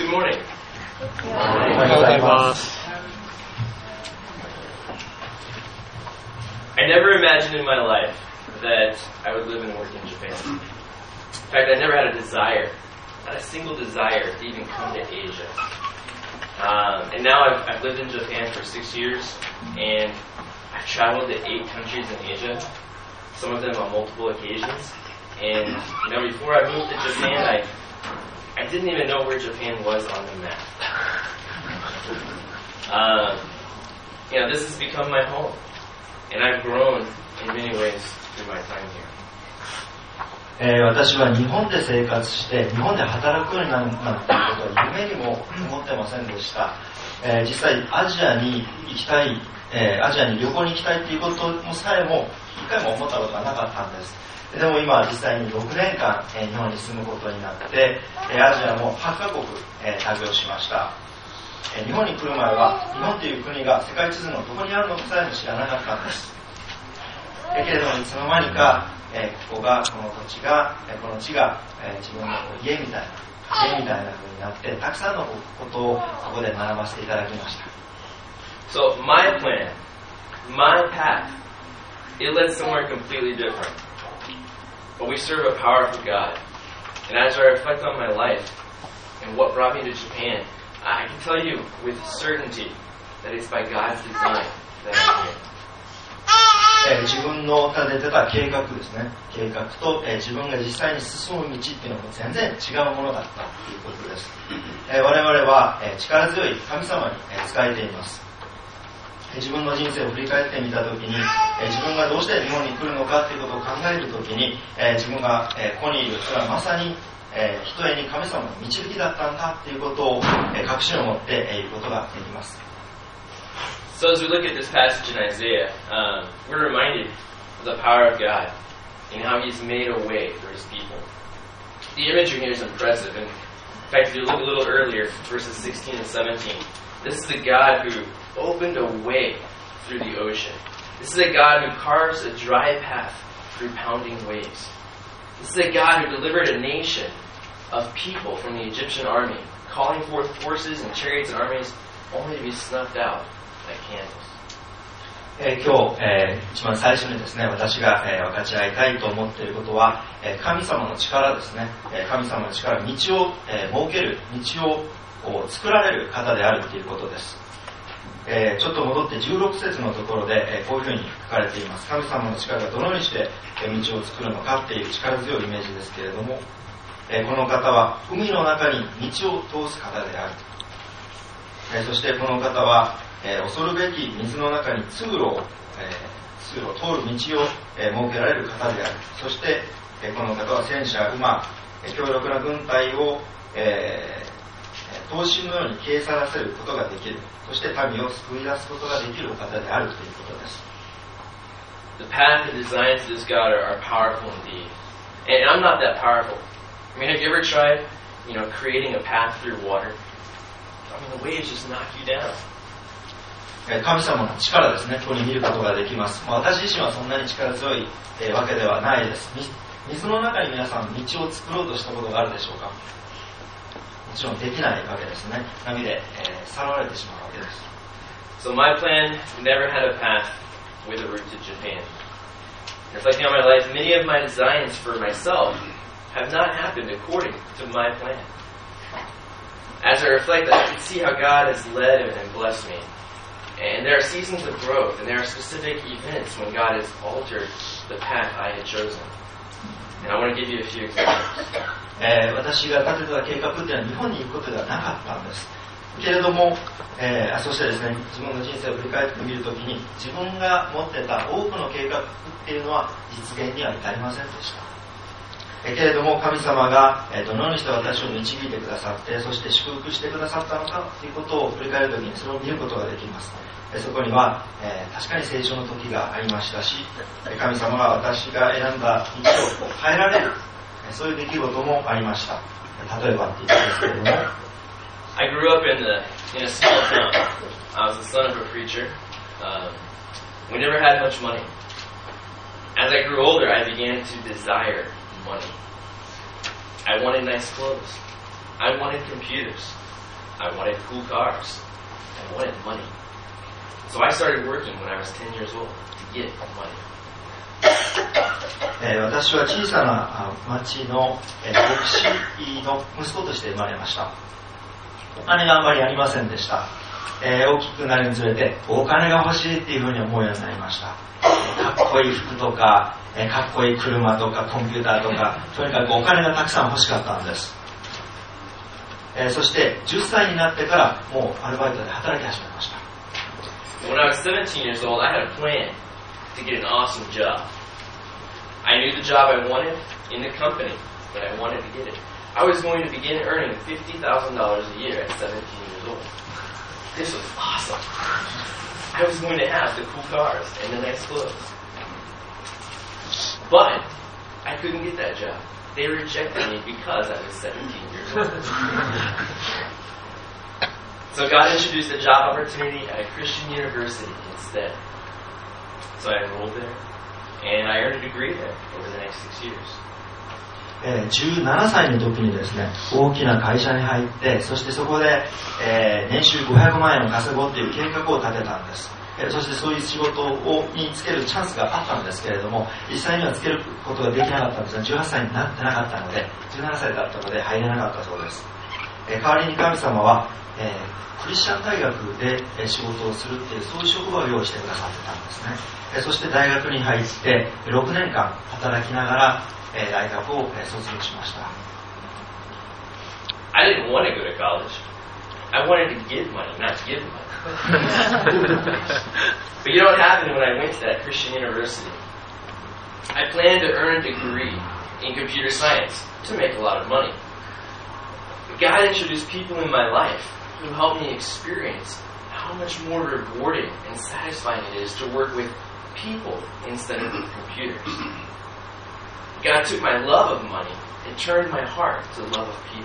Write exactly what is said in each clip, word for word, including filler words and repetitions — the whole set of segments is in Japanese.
Good morning. Good morning. おはようございます。 I never imagined in my life that I would live and work in Japan. In fact, I never had a desire, not a single desire to even come to Asia. Um, and now I've, I've lived in Japan for six years, and I've traveled to eight countries in Asia, some of them on multiple occasions. And you know, before I moved to Japan, I I didn't even know where Japan was on the map. Um, you know, this has become my home, and I've grown in many ways through my time here. えー、私は日本で生活して日本で働くようになるなんていうことは夢にも思ってませんでした。えー、実際アジアに行きたい、えー、アジアに旅行に行きたいっていうこともさえも一回も思ったことがなかったんです。でも今実際にろくねんかん、えー、日本に住むことになって、えー、アジアもはちカ国、えー、旅をしました。えー、日本に来る前は日本という国が世界地図のどこにあるのかさえも知らなかったんです。えー、けれどもいつの間にか、えー、ここがこの土地が、えー、この地が、えー、自分の家みたいな家みたいな風になってたくさんのことをここで学ばせていただきました。 So my plan, my path, it led somewhere completely different. But we serve a powerful God. And as I reflect on my life and what brought me to Japan, I can tell you with certainty that it's by God's design that I'm here. えー、自分の立ててた計画ですね。計画と、えー、自分が実際に進む道っていうのも全然違うものだったということです。えー、我々は、えー、力強い神様に、えー、仕えています。自分の人生を振り返ってみたときに、えー、自分がどうして日本に来るのかということを考えるときに、えー、自分が、えー、ここにいる、それはまさに、えー、ひとえに神様の導きだったんだということを、えー、確信を持っていることができます。 So as we look at this passage in Isaiah, um, we're reminded of the power of God and how He's made a way for His people. The imagery here is impressive. And in fact, if you look a little earlier, verses sixteen and seventeen, this is the God who opened a way through the ocean. This is a God who carves a dry path through pounding waves. This is a God who delivered a nation of people from the Egyptian army, calling forth forces and chariots and armies only to be snuffed out like candles. えー、今日、えー、一番最初にですね、私が、えー、分かち合いたいと思っていることは、えー、神様の力ですね。えー、神様の力、道を、えー、設ける、道をこう作られる方であるということです。えー、ちょっと戻ってじゅうろく節のところで、えー、こういうふうに書かれています。神様の力がどのようにして、えー、道を作るのかっていう力強いイメージですけれども、えー、この方は海の中に道を通す方である。えー、そしてこの方は、えー、恐るべき水の中に通路を、えー、通路を通る道を、えー、設けられる方である。そして、えー、この方は戦車、馬、えー、強力な軍隊を、えー刀身のように消え去らせることができる。そして民を救い出すことができるお方であるということです。 The path and designs of this God are, are powerful indeed. And I'm not that powerful. I mean, have you ever tried, you know, creating a path through water? I mean, the waves just knock you down. 神様の力ですね、ここに見ることができます。まあ、私自身はそんなに力強い、えー、わけではないです。水の中に皆さん道を作ろうとしたことがあるでしょうか？もちろんできないわけですね。波で、えー、さらわれてしまうわけです。 So my plan never had a path with a route to Japan. Reflecting on my life, many of my designs for myself have not happened according to my plan. As I reflect, I can see how God has led and blessed me. And there are seasons of growth, and there are specific events when God has altered the path I had chosen. And I want to give you a few examples. えー、私が立てた計画というのは日本に行くことではなかったんですけれども、えー、そしてですね、自分の人生を振り返ってみるときに自分が持ってた多くの計画っていうのは実現には至りませんでした。えー、けれども神様が、えー、どのようにして私を導いてくださって、そして祝福してくださったのかということを振り返るときにそれを見ることができます。えー、そこには、えー、確かに成長の時がありましたし、神様が私が選んだ道を変えられる、そういう出来事もありました。例えばって言ったんですけれども、 I grew up in, the, in a small town. I was the son of a preacher. Um, we never had much money. As I grew older, I began to desire money. I wanted nice clothes. I wanted computers. I wanted cool cars. I wanted money. So I started working when I was ten years old to get money. えー、私は小さな町の、えー、牧師の息子として生まれました。お金があまりありませんでした。えー、大きくなるにつれてお金が欲しいっていうふうに思うようになりました。えー、かっこいい服とか、えー、かっこいい車とかコンピューターとか、とにかくお金がたくさん欲しかったんです。えー、そしてじゅっさいになってからもうアルバイトで働き始めました。 When I was seventeen years old, I had a plan to get an awesome job. I knew the job I wanted in the company, but I wanted to get it. I was going to begin earning fifty thousand dollars a year at seventeen years old. This was awesome. I was going to have the cool cars and the nice clothes. But I couldn't get that job. They rejected me because I was seventeen years old. So God introduced a job opportunity at a Christian university instead. So I enrolled there, and I earned a degree there over the next six years. えー、じゅうななさいの時にですね、大きな会社に入って、そしてそこで、えー、年収ごひゃくまんえんを稼ごうという計画を立てたんです。えー、そしてそういう仕事をにつけるチャンスがあったんですけれども、実際にはつけることができなかったんですが、じゅうはっさいになってなかったので、じゅうななさいだったので入れなかったそうです。えー、代わりに神様は、えー、クリスチャン大学で仕事をするっていう、そういう職場を用意してくださってたんですね。えー、そして大学に入ってろくねんかん働きながら、えー、大学を、えー、卒業しました。 I didn't want to go to college. I wanted to get money, not give money. But you know what happened when I went to that Christian university? I planned to earn a degree in computer science to make a lot of money. But God introduced people in my life who helped me experience how much more rewarding and satisfying it is to work with people instead of with computers. God took my love of money and turned my heart to the love of people.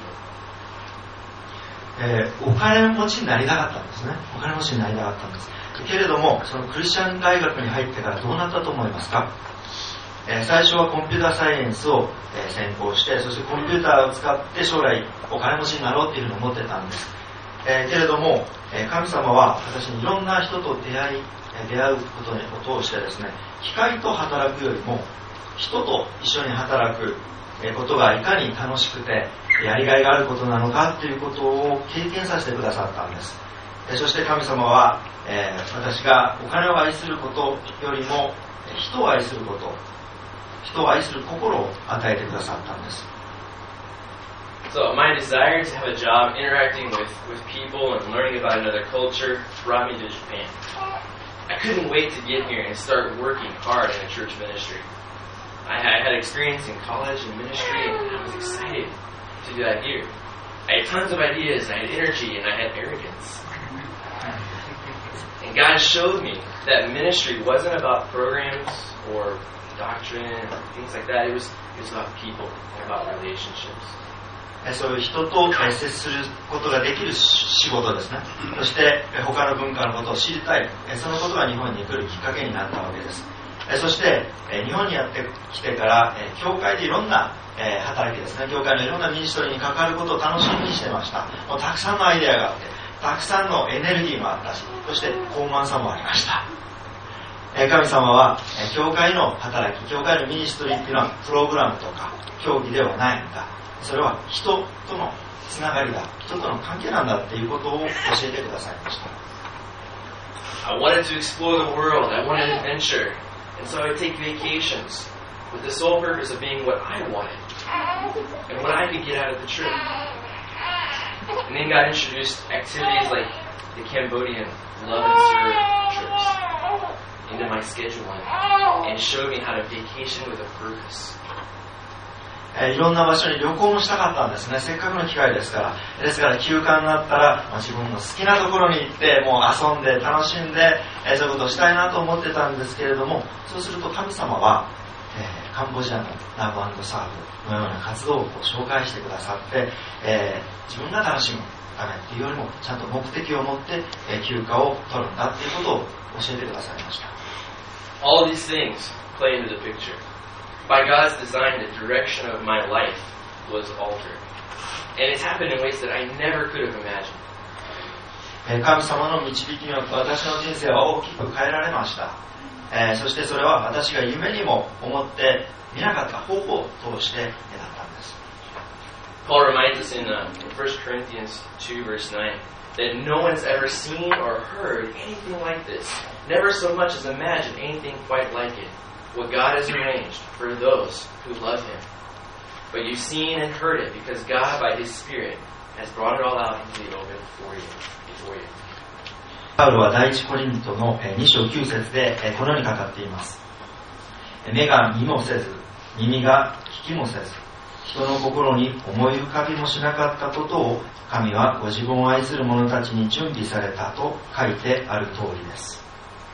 えー、お金持ちになりたかったんですね。お金持ちになりたかったんです。けれども、そのクリスチャン大学に入ってからどうなったと思いますか？えー、最初はコンピューターサイエンスを、えー、専攻して、そしてコンピューターを使って将来お金持ちになろうっていうふうに思ってたんです。えー、けれども、えー、神様は私にいろんな人と出会い、えー、出会うことを通してですね、機械と働くよりも人と一緒に働くことがいかに楽しくてやりがいがあることなのかということを経験させてくださったんです。そして神様は、えー、私がお金を愛することよりも人を愛すること、人を愛する心を与えてくださったんです。 So my desire to have a job interacting with, with people and learning about another culture brought me to Japan. I couldn't wait to get here and start working hard in a church ministry. I had experience in college and ministry, and I was excited to do that here. I had tons of ideas, I had energy, and I had arrogance. And God showed me that ministry wasn't about programs or doctrine or things like that. It was, it was about people and about relationships. そういう人と接することができる仕事ですね。そして他の文化のことを知りたい、そのことが日本に来るきっかけになったわけです。そして日本にやってきてから教会でいろんな働きですね、教会のいろんなミニストリーに関わることを楽しみにしてました。もうたくさんのアイデアがあって、たくさんのエネルギーもあったし、そして高慢さもありました。神様は教会の働き、教会のミニストリーっていうのはプログラムとか競技ではないんだ。それは人とのつながりだ、人との関係なんだっていうことを教えてくださいました。 I wanted to explore the world. I wanted adventure. And so I would take vacations with the sole purpose of being what I wanted and what I could get out of the trip. And then God introduced activities like the Cambodian love and serve trips into my schedule and showed me how to vacation with a purpose. えー、いろんな場所に旅行もしたかったんですね。せっかくの機会ですから。ですから休暇になったら、まあ、自分の好きなところに行ってもう遊んで楽しんで、えー、そういうことをしたいなと思ってたんですけれども、そうすると神様は、えー、カンボジアのラブ&サーブのような活動を紹介してくださって、えー、自分が楽しむためっていうよりもちゃんと目的を持って、えー、休暇を取るんだっていうことを教えてくださいました。 All these things play into the picture.By God's design, the direction of my life was altered. And it's happened in ways that I never could have imagined. 神様の導きによって私の人生は大きく変えられました。えー、そしてそれは私が夢にも思って見なかった方法を通して得たったんです。 Paul reminds us in, uh, in First Corinthians two, verse nine, that no one's ever seen or heard anything like this, never so much as imagined anything quite like it, what God has arranged for those who love Him. But you've seen and heard it, because God, by His Spirit, has brought it all out into the open for you, before you. パウロは第一コリントのに章きゅう節でこのように語っています。目が見もせず、耳が聞きもせず、人の心に思い浮かびもしなかったことを神はご自分を愛する者たちに準備されたと書いてある通りです。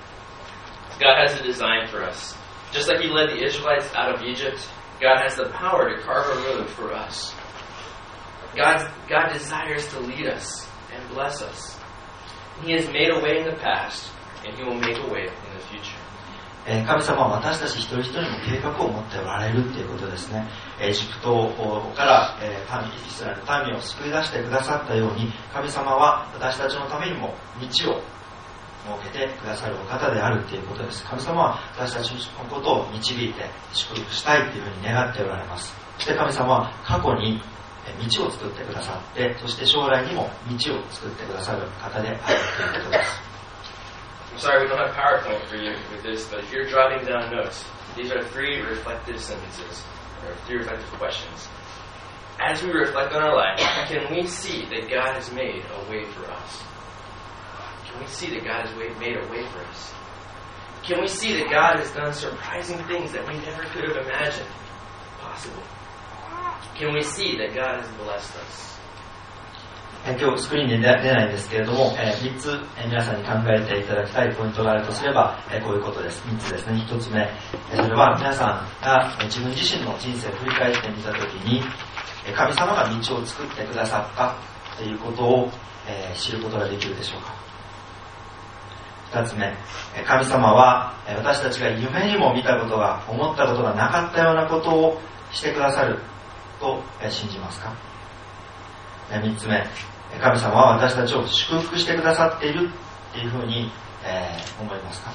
God has a design for us. Just like He led the Israelites out of Egypt, God has the power to carve a road for us. God, God desires to lead us and bless us. He has made a way in the past, and He will make a way in the future. 神様は私たち一人一人の計画を持っておられるということですね。エジプトから民、イスラエルの民を救い出してくださったように、神様は私たちのためにも道を設けてくださるお方であるということです。神様は私たちのことを導いて祝福したいというふうに願っておられます。そして神様は過去に道を作ってくださって、そして将来にも道を作ってくださる方であるということです。 I'm sorry we don't have PowerPoint for you with this, but if you're jotting down notes, these are three reflective sentences, or three reflective questions. As we reflect on our life, can we see that God has made a way for us? Can we see that God has made a way for us? Can we see that God has done surprising things that we never could have imagined possible? Can we see that God has blessed us? 今日スクリーンに出ないんですけれども、えー、みっつ、えー、皆さんに考えていただきたいポイントがあるとすれば、えー、こういうことです。みっつですね。ひとつめ、えー、それは皆さんが、えー、自分自身の人生を振り返ってみたときに、えー、神様が道を作ってくださったということを、えー、知ることができるでしょうか。ふたつめ、えー、神様は、えー、私たちが夢にも見たことが、思ったことがなかったようなことをしてくださると、えー、信じますか。えー、みっつめ、神様は私たちを祝福してくださっているっていうふうに、えー、思いますか。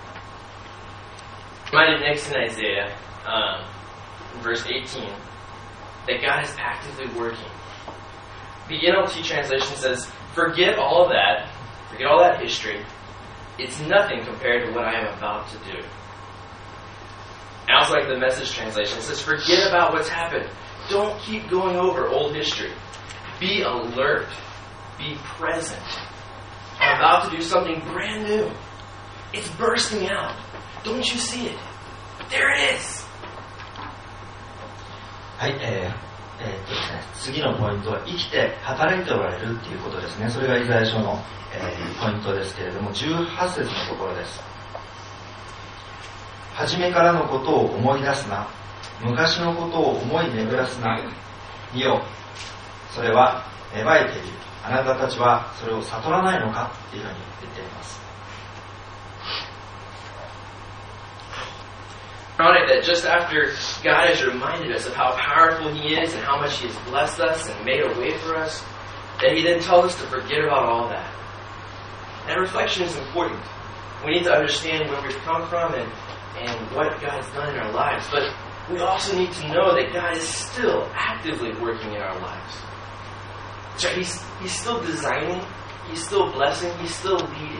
Reminded next in Isaiah, um, in verse eighteen, that God is actively working. The N L T translation says, "Forget all of that, forget all that history. It's nothing compared to what I am about to do." And also like the Message translation, it says, "Forget about what's happened. Don't keep going over old history. Be alert.Be present. I'm about to do something brand new. It's bursting out. Don't you see it? There it is. はい、えーえー、っとですね、次のポイントは生きて働いておられるっていうことですね。それがイザヤ書の、えー、ポイントですけれども、じゅうはち節のところです。初めからのことを思い出すな。昔のことを思い巡らすな。見よ。それは芽生えている。あなたたちはそれを悟らないのかっていうふうに言っています。 Ironic that just after God has reminded us of how powerful He is and how much He has blessed us and made a way for us, that He then tells us to forget about all that. That reflection is important. We need to understand where we've come from and, and what God has done in our lives, but we also need to know that God is still actively working in our lives.So he's, he's still designing, he's still blessing, he's still leading.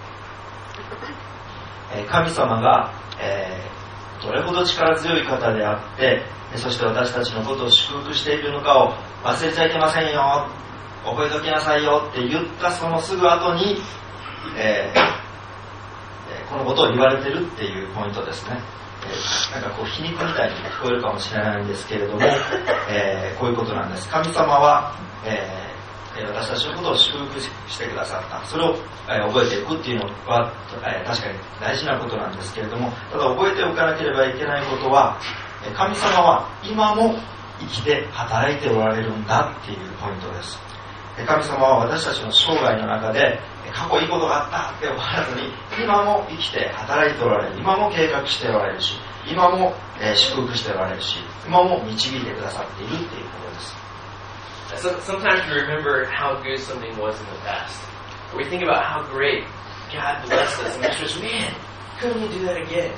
神様が、えー、どれほど力強い方であって、そして私たちのことを祝福しているのかを忘れちゃいけませんよ、覚えときなさいよって言ったそのすぐ後に、えー、このことを言われてるっていうポイントですね。なんかこう皮肉みたいに聞こえるかもしれないんですけれども、えー、こういうことなんです。神様は、えー、私たちのことを祝福してくださった。それを、えー、覚えていくっていうのは、えー、確かに大事なことなんですけれども、ただ覚えておかなければいけないことは、神様は今も生きて働いておられるんだっていうポイントです。神様は私たちの生涯の中で過去いいことがあったって終わらずに、今も生きて働いておられる、今も計画しておられるし、今も、えー、祝福しておられるし、今も導いてくださっているっていうことです。 So, sometimes we remember how good something was in the past. or we think about how great God blessed us, and we just, man, couldn't we do that again?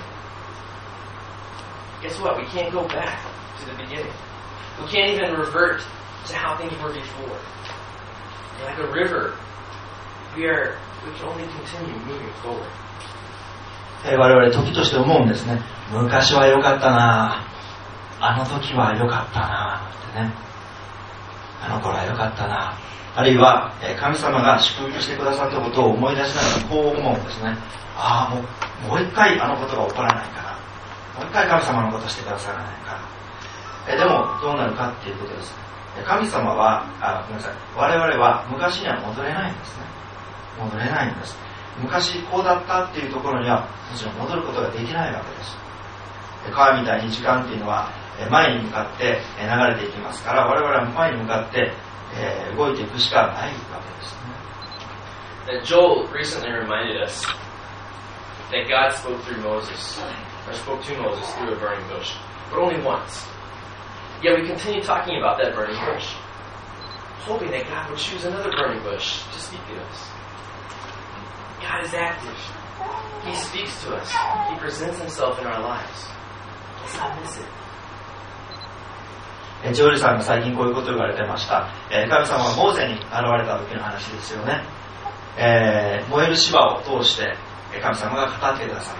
Guess what? We can't go back to the beginning. We can't even revert to how things were before. Like a river, we are we can only continue moving forward. えー、我々時として思うんですね。昔は良かったな、あの時は良かったなってね、あの頃は良かったな、あるいは、えー、神様が祝福してくださったことを思い出しながらこう思うんですね。ああ、もうもう一回あのことが起こらないから、もう一回神様のことしてくださらないから。えー、でもどうなるかっていうことです。神様は、あ、ごめんなさい、我々は昔には戻れないんですね。戻れないんです。昔こうだったっていうところにはもちろん戻ることができないわけです。川みたいに時間っていうのは前に向かって流れていきますから、我々は前に向かって動いていくしかないわけですね。 Joel recently reminded us that God spoke through Moses, or spoke to Moses through a burning bush, but only once. Yet we continue talking about that burning bush, hoping that God would choose another burning bush to speak to us. God is active. He speaks to us. He presents himself in our lives. Let's not miss it. ジョージさんが最近こういうことを言われてました。神様はモーセに現れた時の話ですよね。えー、燃える芝を通して神様が語ってくださった。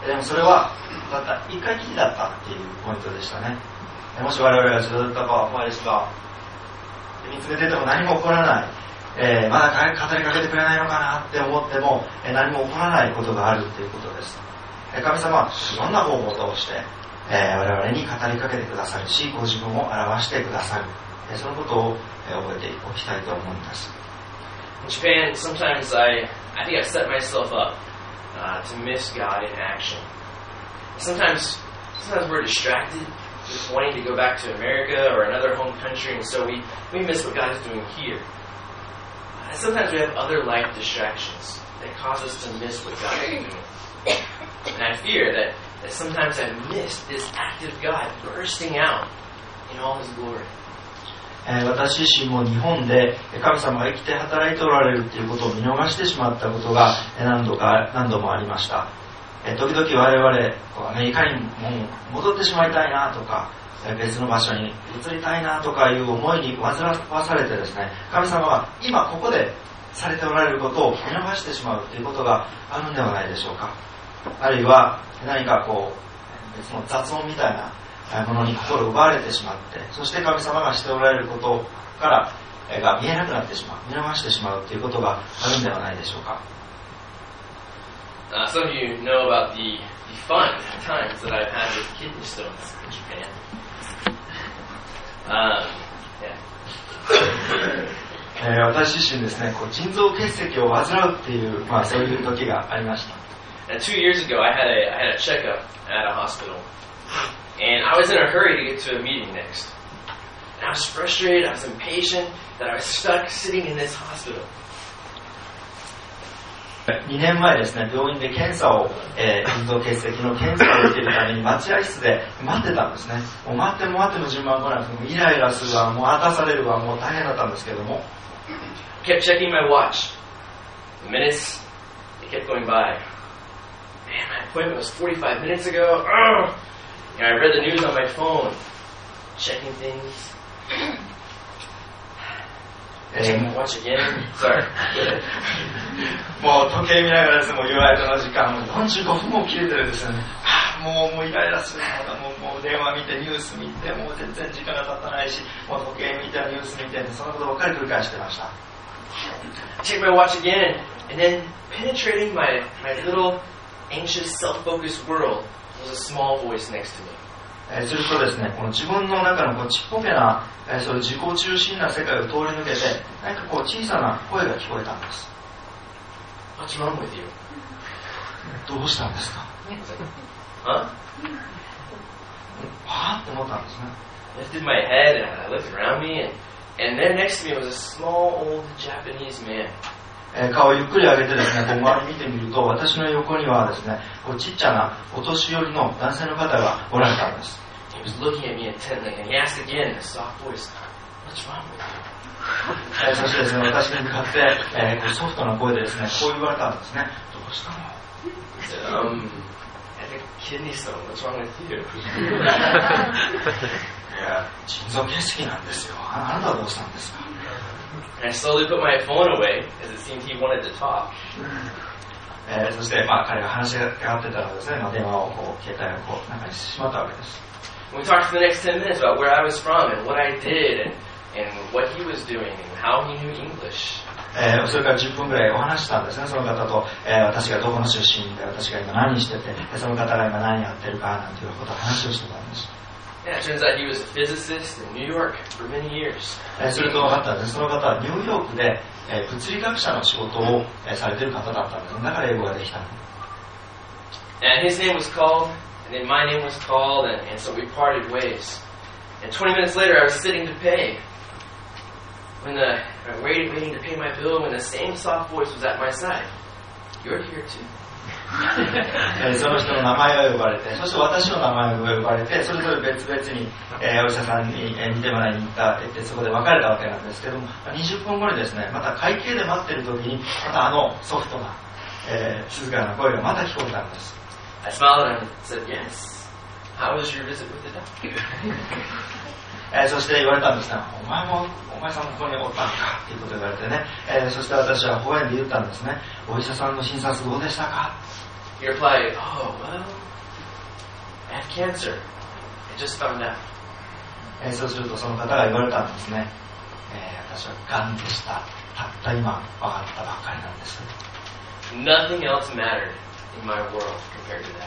でもそれはたった一回きりだったっていうポイントでしたね。もし我々がずっと燃える芝を見つめてても何も起こらない、えー、まだ語りかけてくれないのかなって思っても、えー、何も起こらないことがあるっていうことです。えー、神様はいろんな方法を通して、えー、我々に語りかけてくださるし、ご自分を表してくださる、えー、そのことを、えー、覚えておきたいと思います。 In Japan, sometimes I, I think I set myself up uh, to miss God in action. Sometimes, sometimes we're distracted, just wanting to go back to America or another home country, and so we, we miss what God is doing here. And sometimes we have other life distractions that cause us to miss what God is doing. And I fear that, that sometimes I've missed this active God bursting out in all His glory. 私自身も日本で神様が生きて働いておられるということを見逃してしまったことが何度か何度もありました。時々我々アメリカにも戻ってしまいたいなとか、別の場所に移りたいなとかいう思いに煩わされてですね、神様は今ここでされておられることを見逃してしまうということがあるんではないでしょうか。あるいは何かこう別の雑音みたいなものに心を奪われてしまって、そして神様がしておられることからが見えなくなってしまう、見逃してしまうということがあるんではないでしょうか。 Uh, some of you know about the, the fun times that I've had with kidney stones in Japan. Um, yeah. 私自身ですね、こう腎臓結石を患うっていう、まあ、そういう時がありました。 And two years ago, I had a I had a checkup at a hospital, and I was in a hurry to get to a meeting next. And I was frustrated, I was impatient that I was stuck sitting in this hospital. にねんまえですね、病院で検査を、えー、腎臓結石の検査を受けるために待合室で待ってたんですね。もう待っても待っても順番来なくて、もうイライラするわ、もう待たされるわ、もう大変だったんですけども。 I kept checking my watch. The minutes, they kept going by. Man, my appointment was forty-five minutes ago. Ugh! And I read the news on my phone, checking things. Checking my watch again. Sorry. もう時計見ながらですね、もう夕方の時間、もうよんじゅうごふんも切れてるんですよね。はあ、もうもうイライラするのだ、もうもう電話見てニュース見て、もう全然時間が経ったないし、もう時計見てニュース見て、そのことばっかり繰り返してました。 Check my watch again, and then penetrating my my little anxious, self-focused world was a small voice next to me. するとですね、この自分の中のこうちっぽけな、えー、そういう自己中心な世界を通り抜けて、何かこう小さな声が聞こえたんです。 What's wrong with you? どうしたんですか？ Huh? はぁって思ったんですね。 I lifted my head and I looked around me, and and there next to me was a small old Japanese man. 顔をゆっくり上げてですね、こう周り見てみると、私の横にはですね、こうちっちゃなお年寄りの男性の方がおられたんです。 He was looking at me intently, and he asked again in a soft voice, "What's wrong with you?" えー、そしてですね、私に向かって、えー、こうソフトな声でですね、こう言われたんですね。どうしたの？ Um, I think kidney stone. What's wrong with you? いや、腎臓結石なんですよ。あ、あなたはどうしたんですか？ And I slowly put my phone away as it seemed he wanted to talk. えー、そして、まあ、彼が話し合ってたらですね、まあ、電話をこう携帯をこう中にしてしまったわけです。 We talked for the next ten minutes about where I was from and what I did and, and what he was doing and how he knew English. えー、それからじゅっぷんぐらいお話したんですね、その方と、えー、私がどこの出身で、私が今何してて、その方が今何やってるかなんていうことを話をしてたんです。 Yeah, it turns out he was a physicist in New York for many years. えー、すると分かったんです。その方はニューヨークで、えー、物理学者の仕事を、えー、されている方だったんです。だから英語ができたの。 And his name was called, and then my name was called, and, and so we parted ways. And twenty minutes later, I was sitting to pay. When the uh, waiting, waiting to pay my bill, when the same soft voice was at my side. You're here too. その人の名前が呼ばれて、そして私の名前が呼ばれて、それぞれ別々に、えー、お医者さんに、えー、見てもらいに行ったってそこで別れたわけなんですけども、にじゅっぷんごにですね、また会計で待っている時にまたあのソフトな、えー、静かな声がまた聞こえたんです。 I smiled at him and said, "Yes. How was your visit with the doctor?" えー、そして言われたんですね、お前もお前さんもここにおったのかということを言われてね、えー、そして私は微笑んで言ったんですね、お医者さんの診察どうでしたか？ He replied, "Oh, well, I have cancer. I just found out." えー、そうするとその方が言われたんですね、えー、私はがんでした。たった今分かったばっかりなんです。 Nothing else mattered in my world compared to that.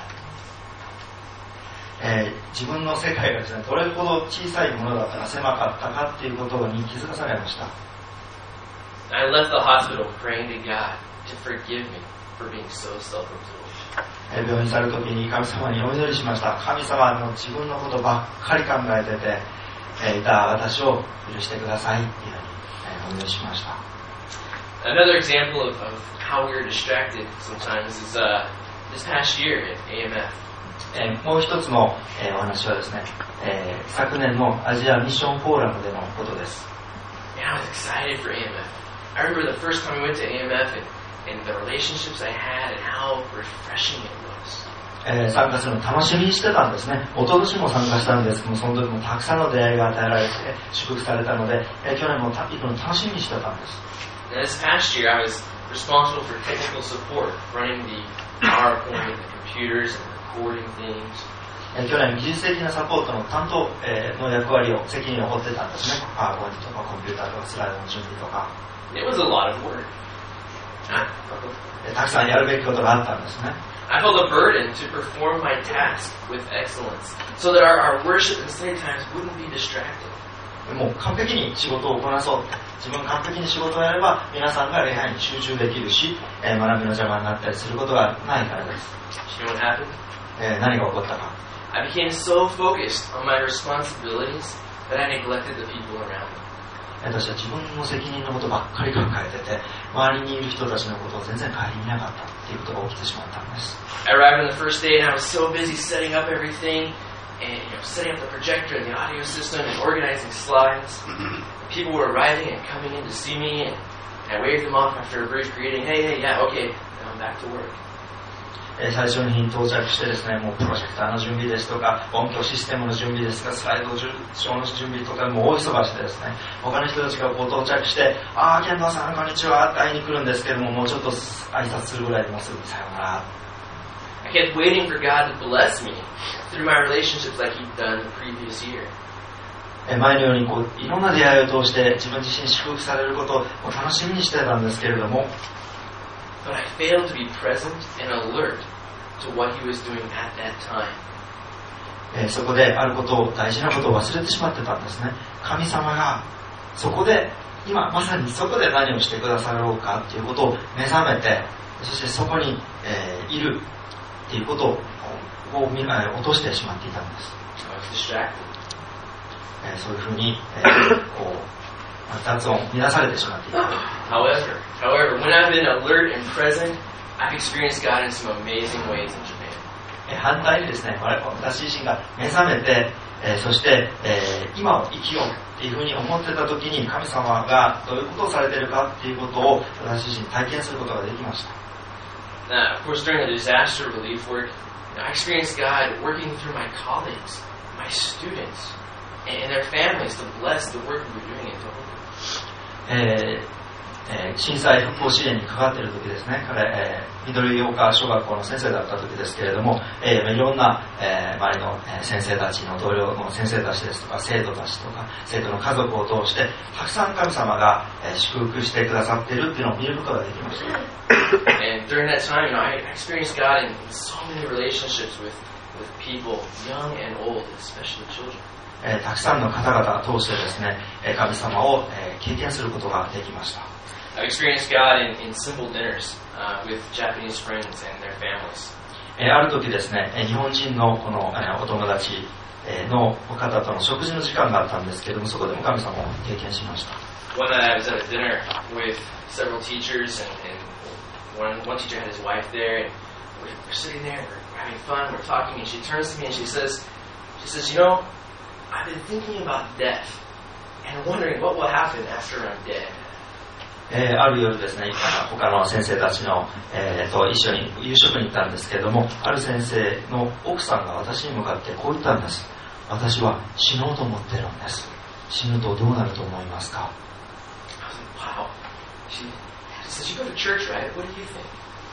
えー、自分の世界がですね、どれほど小さいものだったか狭かったかっていうことに気づかされました。 I left the hospital praying to God to forgive me for being so self-absorbed. えー、病院去るときに神様にお祈りしました。神様の自分のことばっかり考えてて、えー、いた私を許してくださいっていうふうに、えー、お祈りしました。 Another example of, of how we are distracted sometimes is uh, this past year at A M F. えー、もう一つの、えー、お話はですね、えー、昨年のアジアミッションフォーラムでのことです。 Yeah, I was excited for A M F. I remember the first time we went to A M F and, and the relationships I had and how refreshing it was. えー、参加するの楽しみにしてたんですね。一昨年も参加したんですけども、その時もたくさんの出会いが与えられて祝福されたので、えー、去年も行くの楽しみにしてたんです。 And this past year I was responsible for technical support, running the PowerPoint, the computers, and recording things. 去年技術的なサポートの担当の役割を責任を負ってたんですね。パワーポイントとかコンピューターとかスライドの準備とか。 It was a lot of work. たくさんやるべきことがあったんですね。 I felt a burden to perform my task with excellence, so that our, our worship and study times wouldn't be distracted. もう完璧に仕事をこなそう。自分完璧に仕事をやれば皆さんが礼拝に集中できるし、えー、学びの邪魔になったりすることがないからです。 You know what happened? えー、何が起こったか。 I became so focused on my responsibilities that I neglected the people around me. 私は自分の責任のことばっかり考えてて、周りにいる人たちのことを全然顧みなかったっていうことが起きてしまったんです。 I arrived on the first day and I was so busy setting up everything and you know, setting up the projector and the audio system and organizing slides. People were arriving and coming in to see me and I waved them off after a brief greeting. Hey, hey, yeah, okay, now I'm back to work. 最初に到着してですね、もうプロジェクターの準備ですとか、音響システムの準備ですとか、スライド上の準備とか、もう大忙しでですね、他の人たちがこう到着して、あー、ケンドさん、こんにちはって会いに来るんですけども、もうちょっと挨拶するぐらいでもうすぐさようなら。 I kept waiting for God to bless me through my relationships like He'd done the previous year. 前のようにこういろんな出会いを通して自分自身祝福されることを楽しみにしてたんですけれども、 But I failed to be present and alert to what He was doing at that time. えー、そこであることを大事なことを忘れてしまってたんですね。神様がそこで今まさにそこで何をしてくださろうかということを目覚めて、そしてそこに、えー、いるっていうことをこう落としてしまっていたんです。 I was distracted. えー、そういうふうに、えー、こう雑音乱されてしまっていた。 However, however, when I've been alert and present, I've experienced God in some amazing ways in Japan. 反対にですね、私自身が目覚めて、そして、えー、今を生きようっていうふうに思ってた時に、神様がどういうことをされているかっていうことを私自身体験することができました。 Now, of course, during the disaster relief work, I experienced God working through my colleagues, my students, and their families to bless the work we were doing in Tohoku. えーえー、震災復興支援にかかっている時ですね、彼、えー、緑岡小学校の先生だった時ですけれども、えー、いろんな、えー、周りの先生たちの同僚の先生たちですとか生徒たちとか生徒の家族を通してたくさん神様が、えー、祝福してくださっているっていうのを見ることができました。 And during that time, you know, I experienced God in so many relationships with, with people, young and old, especially children. えー、たくさんの方々を通してですね、神様を、えー、経験することができました。 I've experienced God in, in simple dinners uh, with Japanese friends and their families. えー、ある時ですね、日本人のこの、えー、お友達の方との食事の時間があったんですけれども、そこでも神様を経験しました。 One night I was at a dinner with several teachers, and, and one, one teacher had his wife there, and we're, we're sitting there, we're having fun, we're talking, and she turns to me and she says, she says, you know, I've been thinking about death and wondering what will happen after I'm dead. えー、ある夜ですね、他の先生たちの、えー、と一緒に夕食に行ったんですけれども、ある先生の奥さんが私に向かってこう言ったんです。私は死のうと思ってるんです。死ぬとどうなると思いますか？ I was like, wow. She, she says, you go to church, right? What do you think?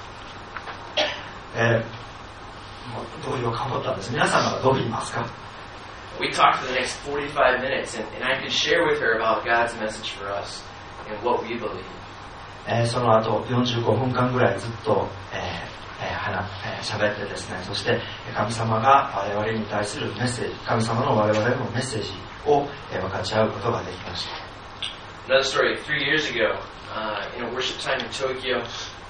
えー、もう動揺がかぼったんです。皆さんはどう言いますか？ We talked for the next forty-five minutes, and, and I could share with her about God's message for us and what we believe. えー、その後よんじゅうごふんかんぐらいずっと、えーえー、話、えー、喋ってですね、そして神様が我々に対するメッセージ、神様の我々のメッセージを、えー、分かち合うことができました。 Another story, three years ago, uh, in a worship time in Tokyo,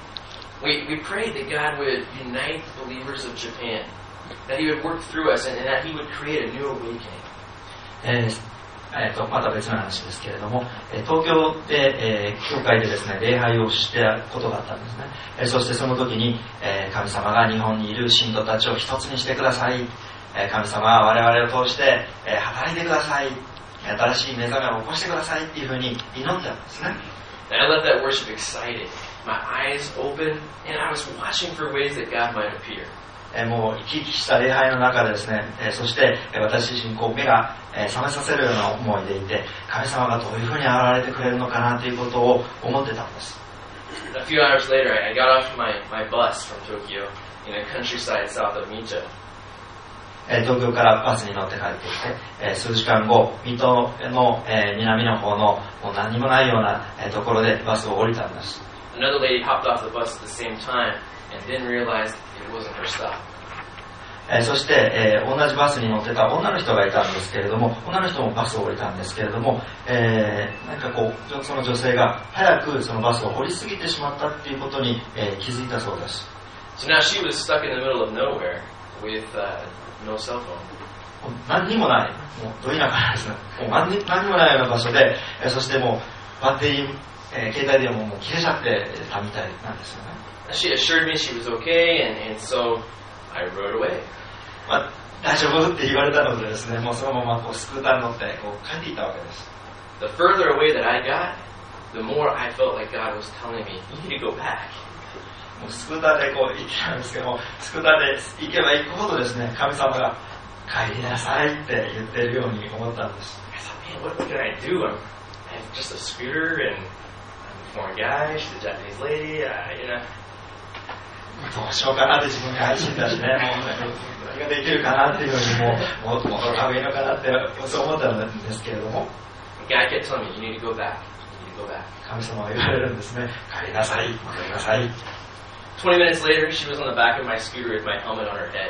we, we prayed that God would unite the believers of Japan, that He would work through us, and, and that He would create a new awakening. えーえー、とまた別の話ですけれども、東京で、えー、教会でですね、礼拝をしたことがあったんですね。えー、そしてその時に、えー、神様が日本にいる信徒たちを一つにしてください。えー、神様は我々を通して、えー、働いてください。新しい目覚めを起こしてくださいっていうふうに祈ったんですね。 And I left that worship excited, my eyes open, and I was watching for ways that God might appear. えー、もう生き生きした礼拝の中でですね、えー、そして、えー、私自身こう目が、えー、覚めさせるような思いでいて、神様がどういうふうに現れてくれるのかなということを思ってたんです。 A few hours later, I got off my, my bus from Tokyo in the countryside south of Mito. えー、東京からバスに乗って帰ってきて、えー、数時間後、水戸の、えー、南の方のもう何もないような、えー、ところでバスを降りたんです。 Another lady hopped off the bus at the same time and then realized it wasn't her stop. えー、そして、えー、同じバスに乗ってた女の人がいたんですけれども、女の人もバスを降りたんですけれども、えー、なんかこうその女性が早くそのバスを降りすぎてしまったっていうことに、えー、気づいたそうです。 So now she was stuck in the middle of nowhere with uh, no cell phone. 何にもない、もうど田舎ですね。もう何に何にもないような場所で、えー、そしてもうバッテリー、えー、携帯電話ももう切れちゃってたみたいなんですよね。 She assured me she was okay, and, and so I rode away. まあ、大丈夫って言われたのでですね、もうそのままこうスクーターに乗ってこう帰っていったわけです。 The further away that I got, the more I felt like God was telling me, you need to go back. もうスクーターでこう行ってたんですけども、スクーターで行けば行くほどですね、神様が帰りなさいって言ってるように思ったんです。 I thought, man, what, what can I do? I'm, I have just a scooter, and I'm a foreign guy, she's a Japanese lady, uh, you know. どうしようかなって自分が愛心だしね、もう何ができるかなっていうふうにもうもっと戻った方がいいのかなってそう思ったんですけれども、 God kept telling me, you need to go back, you need to go back. 神様は言われるんですね、帰りなさい、戻りなさい。 twenty minutes later, she was on the back of my scooter with my helmet on her head.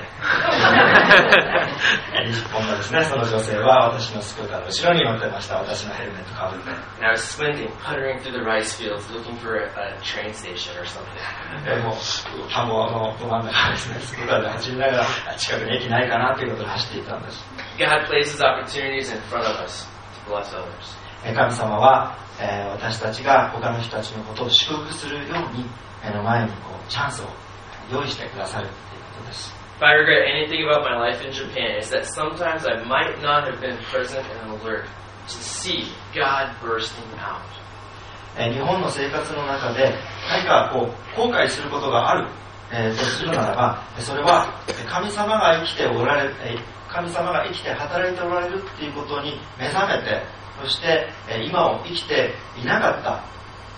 にじゅっぷん後ですね、その女性は私のスクーターの後ろに乗ってました。私のヘルメットかぶって。 And I was squinting, puttering through the rice fields, looking for a, a train station or something. もう田んぼのど真ん中ですね、スクーターで走りながら近くに駅ないかなということで走っていたんです。 God places opportunities in front of us to bless others. 神様は、えー、私たちが他の人たちのことを祝福するように目の前にこうチャンスを用意してくださるということです。 If I regret anything about my life in Japan, it's that sometimes I might not have been present and alert to see God bursting out. 日本の生活の中で何かこう後悔することがある、えー、とするならば、それは神様が生きておられる、神様が生きて働いておられるっていうことに目覚めて、そして今を生きていなかった、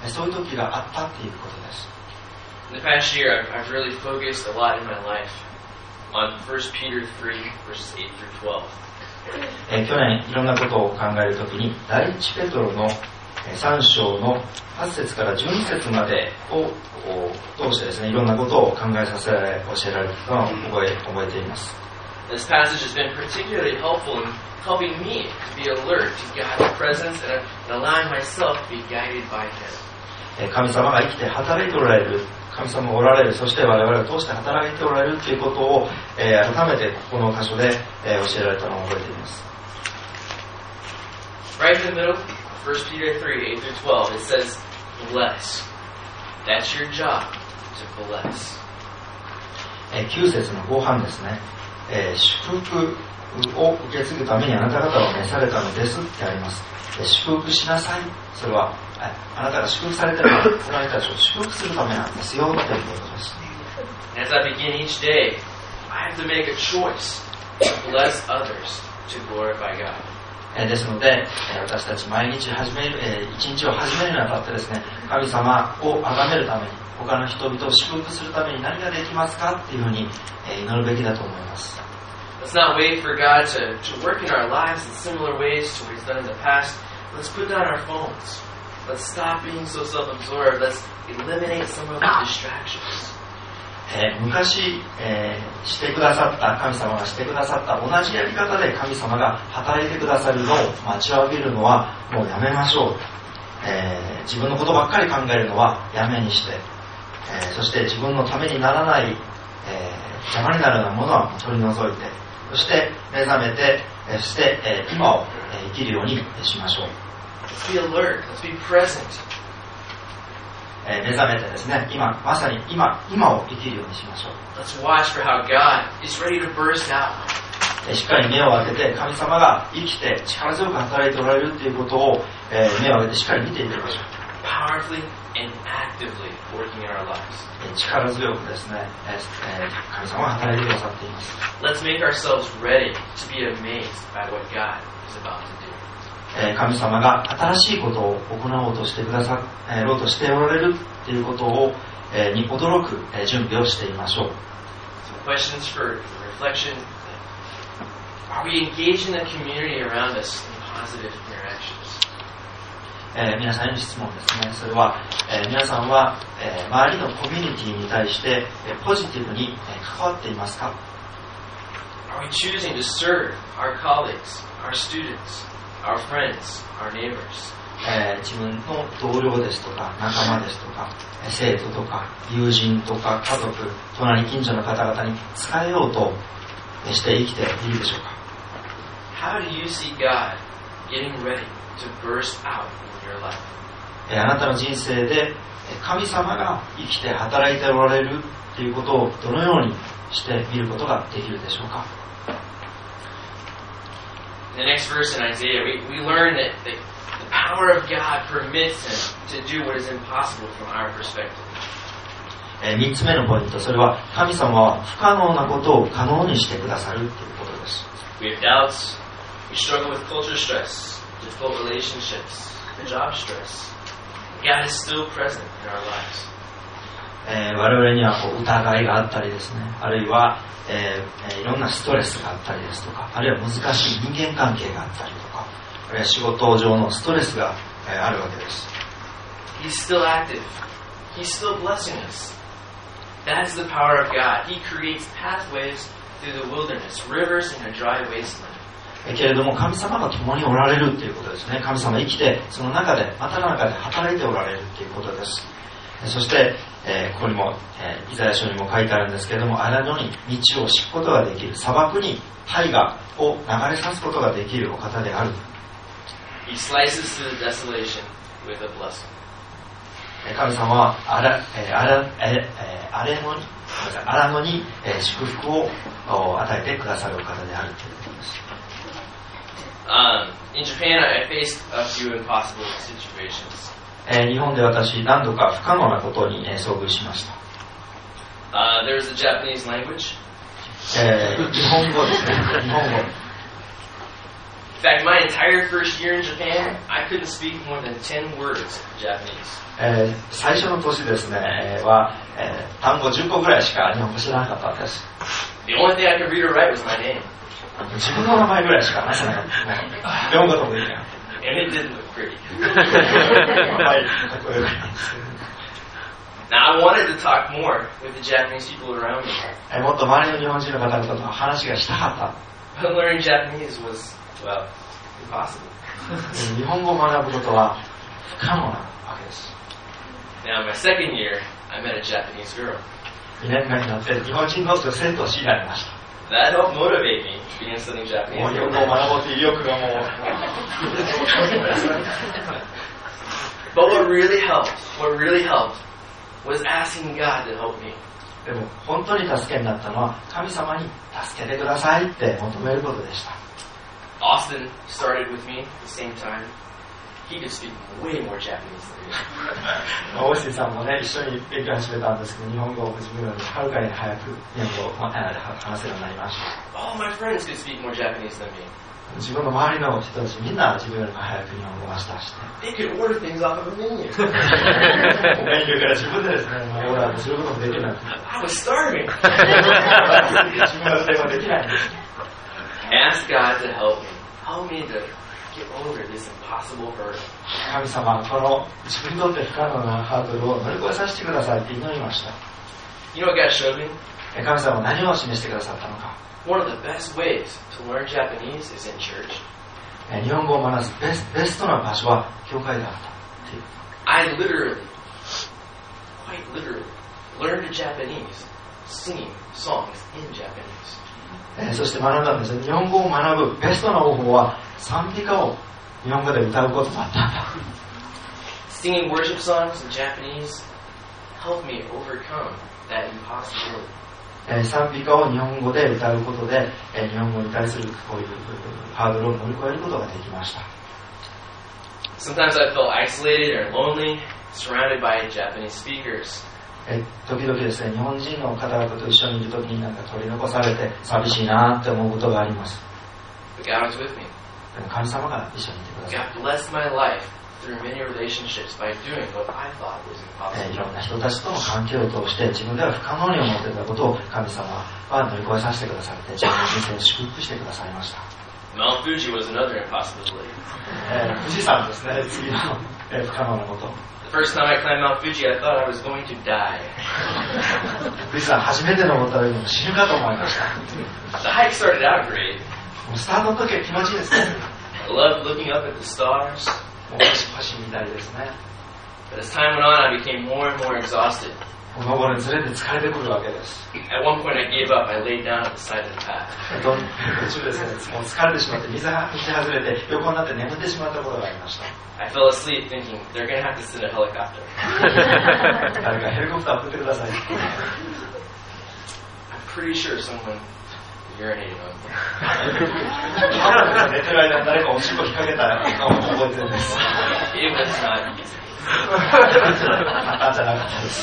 そういう時があったっていうことです。 In the past year, I've really focused a lot in my life on First Peter three, verses eight through twelve. 去年いろんなことを考えるときに、第一ペトロのさん章のはち節からじゅうに節までを通してですね、いろんなことを考えさせられ、教えられたのを覚え、覚えています。 This passage has been particularly helpful in helping me to be alert to God's presence and allowing myself to be guided by Him. 神様が生きて働いておられる、神様がおられる、そして我々を通して働いておられるということを、えー、改めてここの箇所で、えー、教えられたのを覚えています。 Right in the middle, First Peter three, eight through twelve, it says, bless. That's your job, to bless. きゅう節の後半ですね、えー、祝福を受け継ぐためにあなた方を召されたのですってあります。祝福しなさい。それはあなたが祝福されているのはあなたたちを祝福するためなんですよということです。 As I begin each day, I have to make a choice to bless others to glorify God. ですので、私たち毎日始める、一日を始めるにあたってですね、神様を崇めるために、他の人々を祝福するために何ができますかっていうふうに祈るべきだと思います。 Let's not wait for God to, to work in our lives in similar ways to what He's done in the past. Let's put down our phones. Let's stop being so self-absorbed. Let's eliminate some of the distractions. えー、昔、えー、してくださった神様がしてくださった同じやり方で神様が働いてくださるのを待ちわびるのはもうやめましょう、えー、自分のことばっかり考えるのはやめにして、えー、そして自分のためにならない、えー、邪魔になるようなものは取り除いて、そして目覚めて、えー、そして、えー、今を、えー、生きるようにしましょう。 Let's be alert. Let's be present. 目覚めてですね、今まさに今今を生きるようにしましょう。 Let's watch for how God is ready to burst out. しっかり目を開けて神様が生きて力強く働いておられるということを、えー、目を開けてしっかり見ていきましょう。 Powerfully and actively working in our lives. 力強くですね、えー、神様が働いてくださっています。 Let's make ourselves ready to be amazed by what God is about to do. 神様が新しいことを行おうとしてくださろうとしておられるということをに驚く準備をしていましょう。 Some questions for reflection. Are we engaging the community around us in positive interactions? えー、皆さんへの質問ですね。それは、えー、皆さんは、えー、周りのコミュニティに対して、えー、ポジティブに、えー、関わっていますか？ Are we choosing to serve our colleagues, our students?Our friends, our neighbors. えー、自分の同僚ですとか仲間ですとか生徒とか友人とか家族、隣近所の方々に使えようとして生きているでしょうか？ How do you see God getting ready to burst out in your life? えー、あなたの人生で神様が生きて働いておられるということをどのようにして見ることができるでしょうか ？In the next verse in Isaiah, we, we learn that the, the power of God permits Him to do what is impossible from our perspective. 三つ目のポイント、それは神様は不可能なことを可能にしてくださるということです。 We have doubts, we struggle with culture stress, difficult relationships, the job stress. God is still present in our lives. えー、我々にはこう疑いがあったりですね、あるいはえー、いろんなストレスがあったりですとか、あるいは難しい人間関係があったりとか、あるいは仕事上のストレスが、えー、あるわけです。 He's still active. He's still blessing us. That is the power of God. He creates pathways through the wilderness, rivers in a dry wasteland. けれども神様が共におられるということですね。神様生きてその中で、またの中で働いておられるということです。そして、えー、ここにも、えー、イザヤ書にも書いてあるんですけれども、荒野に道を敷くことができる、砂漠に大河を流れさすことができるお方である。 He slices through the desolation with a blessing. 神様は荒、えー荒えー、荒野に荒野に、えー、祝福を与えてくださるお方であるということです。 Um, in Japan, I faced a few impossible situations. えー、日本で私何度か不可能なことに、えー、遭遇しました。 Uh, there was the Japanese language. えー、日本語ですね。日本語。 In fact, my entire first year in Japan, I couldn't speak more than ten words Japanese. えー、最初の年ですね、えー、は、えー、単語じゅっこぐらいしか日本語知らなかったです。 The only thing I could read or write was my name. 自分の名前ぐらいしか話せなかったですね。読むこともできない。 And it didn't look pretty. はい、かっこよかったですけど。 Now, I wanted to talk more with the Japanese people around me. えー、もっと周りの日本人の方々と話がしたかった。 But learning Japanese was, well, impossible. 日本語を学ぶことは不可能なわけです。 Now, my second year, I met a Japanese girl. にねんめになって日本人の女性と知り合いました。 That helped motivate me to begin studying Japanese. もう日本語を学ぼうという意欲がもう。 But what really helped, what really helped, was asking God to help me. でも本当に助けになったのは神様に助けてくださいって求めることでした。 Austin started with me at the same time. He could speak way more Japanese than me. オースティンさんもね、一緒に勉強始めたんですけど、日本語を自分よりはるかに早く日本語を話せるようになりました。 All my friends could speak more Japanese than me. 自分の周りの人たちみんな自分よりも早く日本語をマスターして。 They could order things off of a menu. メニューから自分でですね、オーダーすることもできない。 I was starving. 自分の電話できないんです。 Ask God to help me. Help me to get over this impossible hurdle. 神様、この自分にとって不可能なハードルを乗り越えさせてくださいって祈りました。 You know what God showed me? 神様は何を示してくださったのか。 One of the best ways to learn Japanese is in church. 日本語を学ぶベスト、ベストな場所は教会であったっていう。 I literally, quite literally, learned Japanese singing songs in Japanese. えー、そして学んだんですよ。日本語を学ぶベストな方法は賛美歌を日本語で歌うことだったんだ。 Singing worship songs in Japanese helped me overcome that impossibility. えー、賛美歌を日本語で歌うことで、えー、日本語に対するこういうハードルを乗り越えることができました。 Sometimes I felt isolated or lonely, surrounded by Japanese speakers. え時々ですね、日本人の方々と一緒にいるときになんか取り残されて寂しいなって思うことがあります。 But God was with me. でも神様が一緒にいてください。 God blessed my life through many relationships by doing what I thought was え impossible. いろんな人たちとの関係を通して自分では不可能に思っていたことを神様は乗り越えさせてくださって自分の人生を祝福してくださいました。 Mount Fuji was another impossibility. えー、富士山ですね、次の、えー、不可能なこと。 The first time I climbed Mount Fuji, I thought I was going to die. 富士山初めて登った時に死ぬかと思いました。 The hike started out great. もうスタートの時は気持ちいいですね。 I loved looking up at the stars. もう星星みたいですね。 But as time went on, I became more and more exhausted. 登るにつれて疲れてくるわけです。 At one point, I gave up. I laid down at the side of the path. 途中ですね、もう疲れてしまって水が道外れて横になって眠ってしまったことがありました。 I fell asleep thinking, they're going to have to send a helicopter. 誰かヘリコプター送ってください。 I'm pretty sure someone urinated on me. 寝てる間に誰かおしっこ引っ掛けたら覚えてるんです。 It was not easy. 簡単じゃなかったです。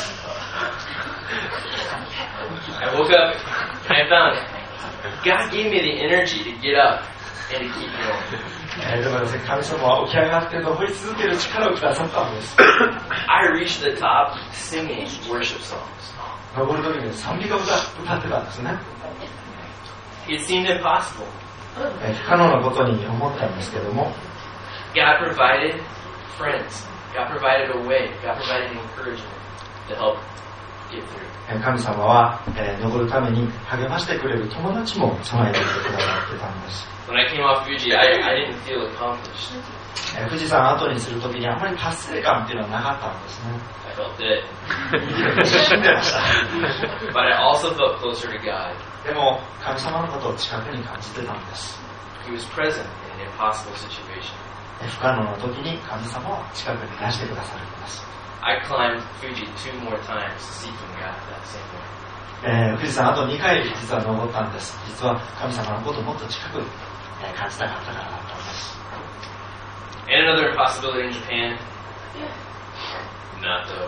I woke up and I found God gave me the energy to get up and to keep going. えー、でもですね、神様は起き上がって登り続ける力をくださったんです。 I reached the top singing worship songs. 登る時に賛美歌を歌ってたんですね。 It seemed impossible. えー、不可能なことに思ったんですけども、 God provided friends. God provided a way. God provided encouragement to help get through. 神様は、えー、登るために励ましてくれる友達も備えてくださってたんです。 When I came off Fuji, I, I didn't feel accomplished. えー、富士山を後にするときにあまり達成感っていうのはなかったんですね。 I felt dead. 死んでました。 But I also felt closer to God. でも神様のことを近くに感じてたんです。 He was present in an impossible situation. 不可能な時に神様は近くに出してくださるんです。 I climbed Fuji two more times seeking God that same way. えー、富士山あとにかい実は登ったんです。実は神様のことをもっと近く、えー、感じたかったからだと思います。 And another possibility in Japan? Natto.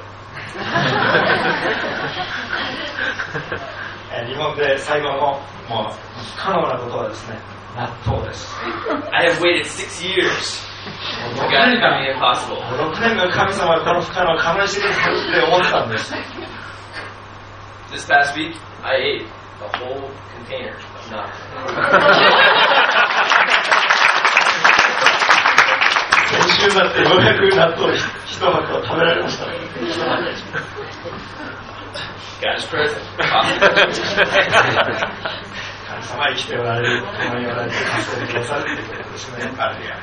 日本で最後のもう不可能なことはですね、納豆です。 I have waited six years for God to make it impossible. ろくねんが神様がこの不可能を可能にしてくれたって思ったんです。 This past week, I ate the whole container of natto. 先週だってようやく納豆一箱食べられましたね。 God's present. 神様生きておられる、このような助けてくださるということですね。ハレルヤ。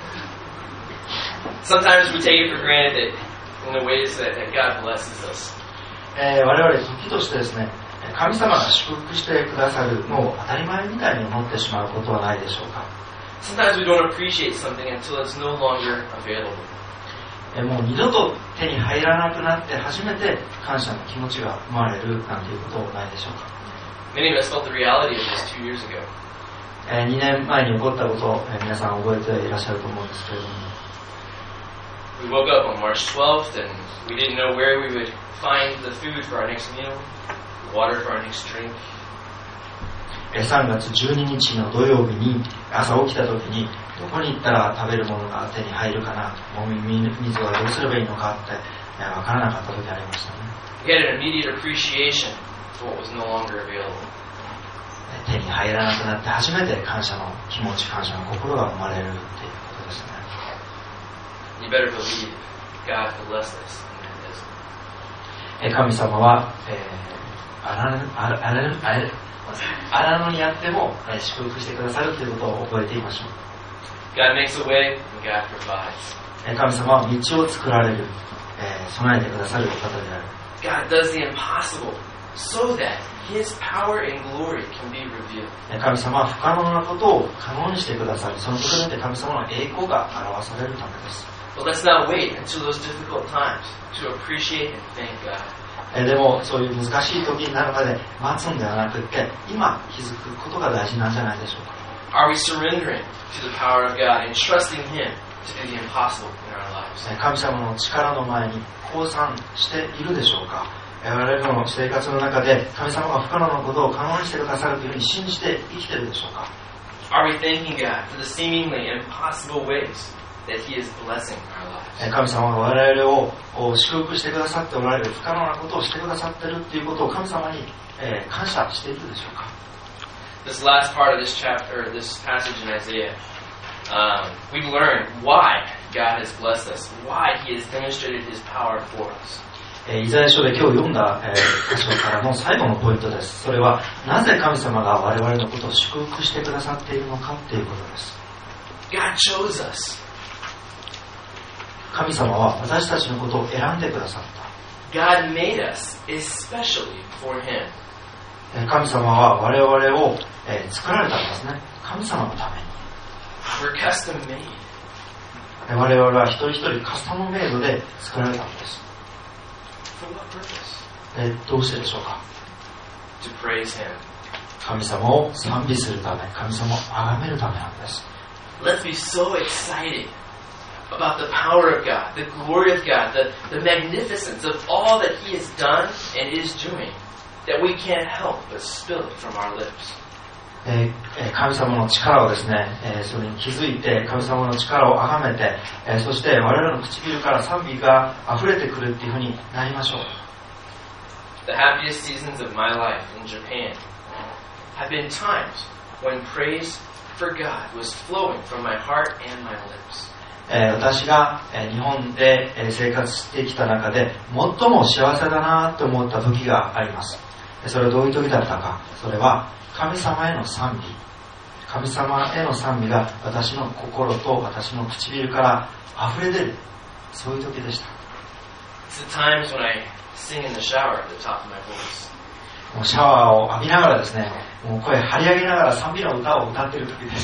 Sometimes we take it for granted that in the ways that, that God blesses us. えー、我々時としてですね、神様が祝福してくださるのを当たり前みたいに思ってしまうことはないでしょうか。 Sometimes we don't appreciate something until it's no longer available. もう二度と手に入らなくなって初めて感謝の気持ちが生まれるなんていうことはないでしょうか。 Many of us felt the reality of this two years ago. にねんまえに起こったことを皆さん覚えていらっしゃると思うんですけれども。 We woke up on March twelfth and we didn't know where we would find the food for our next meal, water for our next drink. さんがつじゅうににちの土曜日に朝起きた時にどこに行ったら食べるものが手に入るかな、もみ水はどうすればいいのかって分からなかった時ありましたね。 We had an immediate appreciation for what was no longer available. 手に入らなくなって初めて感謝の気持ち、感謝の心が生まれるっていうことですね。 You better believe God will bless us in that. 神様は、えー、荒野、荒野、荒野、荒野にやっても祝福してくださるということを覚えていましょう。 God makes a way and God provides. 神様は道を作られる、えー、備えてくださるお方である。 God does the impossible so that His power and glory can be revealed. 神様は不可能なことを可能にしてくださり、そのことによって神様の栄光が表されるためです。 But let's not wait until those difficult times to appreciate and thank God. でもそういう難しい時になるまで待つんではなくて、今気づくことが大事なんじゃないでしょうか。 Are we surrendering to the power of God and trusting Him to do the impossible in our lives? 神様の力の前に降参しているでしょうか。我々の生活の中で神様が不可能なことを可能にしてくださるというふうに信じて生きているでしょうか。 Are we thanking God for the seemingly impossible ways that He is blessing our lives? 神様が我々を祝福してくださっておられる、不可能なことをしてくださっているということを神様に感謝しているでしょうか。 This last part of this chapter, this passage in Isaiah, um, we've learned why God has blessed us, why He has demonstrated His power for us. イザヤ書で今日読んだ箇所からの最後のポイントです。それはなぜ神様が我々のことを祝福してくださっているのかということです。 God chose us. 神様は私たちのことを選んでくださった。 God made us especially for Him. 神様は我々を作られたんですね。神様のために。 We're custom made. 我々は一人一人カスタムメイドで作られたんです。 For what purpose? えどうしてでしょうか。 To praise Him. 神様を賛美するため、神様を崇めるためなんです。 Let's be so excited about the power of God, the glory of God, the, the magnificence of all that He has done and is doing, that we can't help but spill it from our lips. えー、神様の力をですね、えー、それに気づいて神様の力を崇めて、えー、そして我々の唇から賛美が溢れてくるっていうふうになりましょう。 The happiest seasons of my life in Japan have been times when praise for God was flowing from my heart and my lips. えー、私が、えー、日本で、えー、生活してきた中で最も幸せだなと思った時があります。それはどういう時だったか。それは神様への賛美、神様への賛美が私の心と私の唇から溢れ出る、そういう時でした。 It's the times when I sing in the shower at the top of my voice. もうシャワーを浴びながらですね、もう声張り上げながら賛美の歌を歌っている時です。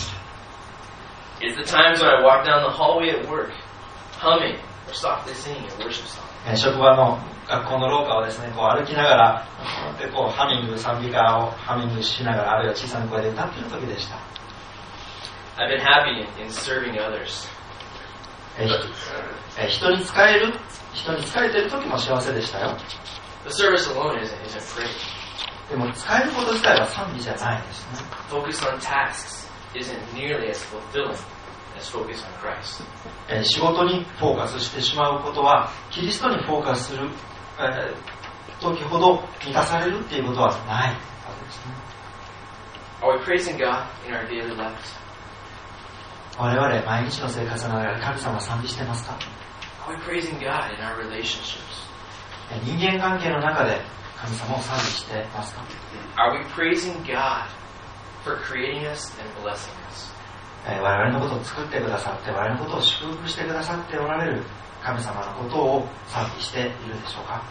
It's the times when I walk down the hallway at work, humming or softly singing a worship song. えー、職場の学校の廊下をですね、こう歩きながら、でこうハミング、賛美歌をハミングしながら、あるいは小さな声で歌っている時でした。 I've been happy in, in serving others. えーえー、人に仕える、人に仕えている時も幸せでしたよ。 The service alone isn't, isn't praise. でも仕えること自体は賛美じゃないですね。 Focus on tasks isn't nearly as fulfilling as focus on Christ. えー、仕事にフォーカスしてしまうことは、キリストにフォーカスする、えー、時ほど満たされるっていうことはないわけですね。 Are we praising God in our daily lives? 我々毎日の生活の中で神様を賛美してますか？ Are we praising God in our relationships? えー、人間関係の中で神様を賛美してますか？ Are we praising God for creating us and blessing us? えー、我々のことを作ってくださって、我々のことを祝福してくださっておられる神様のことを賛美しているでしょうか？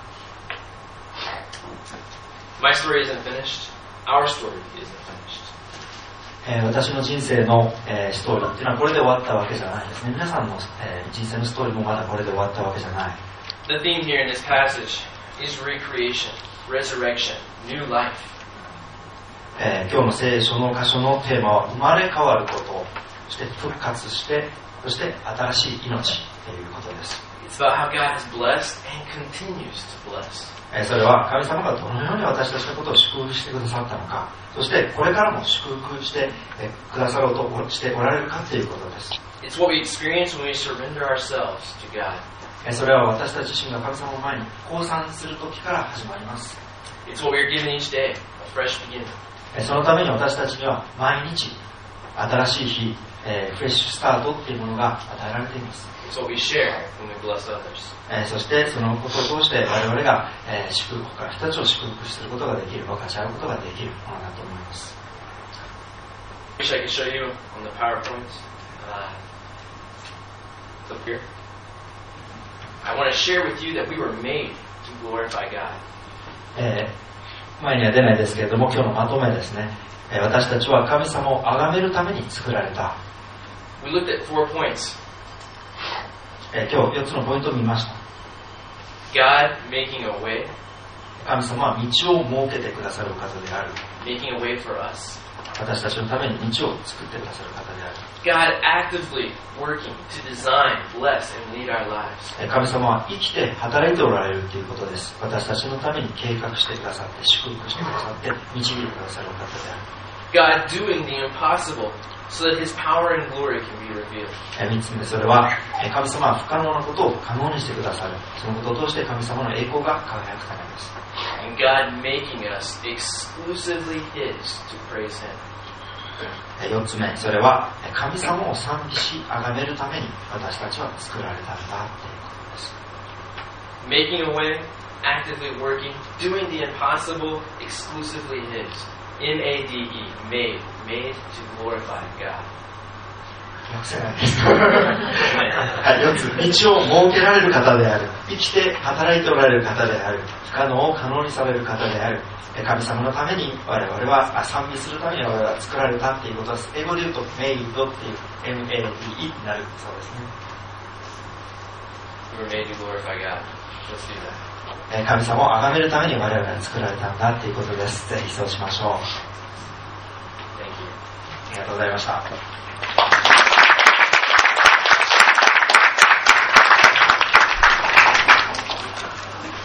My story isn't finished. Our story isn't finished. えー、私の人生の、えー、ストーリーっていうのはこれで終わったわけじゃないですね。皆さんの、えー、人生のストーリーもまだこれで終わったわけじゃない。 The theme here in this passage is recreation, resurrection, new life. えー、今日の聖書の箇所のテーマは生まれ変わること、そして復活して、そして新しい命ということです。 It's about how God has blessed and continues to bless. えー、それは神様がどのように私たちのことを祝福してくださったのか、そしてこれからも祝福して、えー、くださろうとしておられるかということです。 It's what we experience when we surrender ourselves to God. えー、それは私たち自身が神様の前に降参する時から始まります。 It's what we are given each day, a fresh beginning. えー、そのために私たちには毎日新しい日、えー、フレッシュスタートっていうものが与えられています。 It's what we share when we bless others. えー、そしてそのことを通して我々が、えー、祝福他の人たちを祝福することができる、分かち合うことができるものだと思います。 I wish I could show you on the PowerPoint. Uh, it's up here. I want to share with you that we were made to glorify God. えー、前には出ないですけれども、今日のまとめですね。えー、私たちは神様を崇めるために作られた。 We looked at four points. えー、今日よっつのポイントを見ました。 God making a way. 神様は道を設けてくださる方である。 Making a way for us. 私たちのために道を作ってくださる方である。 God actively working to design, bless, and lead our lives. 神様は生きて働いておられるということです。私たちのために計画してくださって、祝福してくださって、導いてくださる方である。 God doing the impossible so that His power and glory can be revealed. 三つ目、それは神様は不可能なことを可能にしてくださる。そのことを通して神様の栄光が輝くためです。 And God making us exclusively His to praise Him. 四つ目、それは神様を賛美し、崇めるために私たちは作られたんだということです。 Making a way, actively working, doing the impossible, exclusively His. M A D E, made, made to glorify God. 訳せないです。はい、よつ、道を設けられる方である。生きて働いておられる方である。不可能を可能にされる方である。神様のために我々は賛美するために我々は作られたっていうことです。英語で言うと made っていう エムエーディーイー になるそうですね。 We were made to glorify God. Let's do that. 神様を崇めるために我々が作られたんだっていうことです。ぜひそうしましょう。 Thank you. ありがとうございました。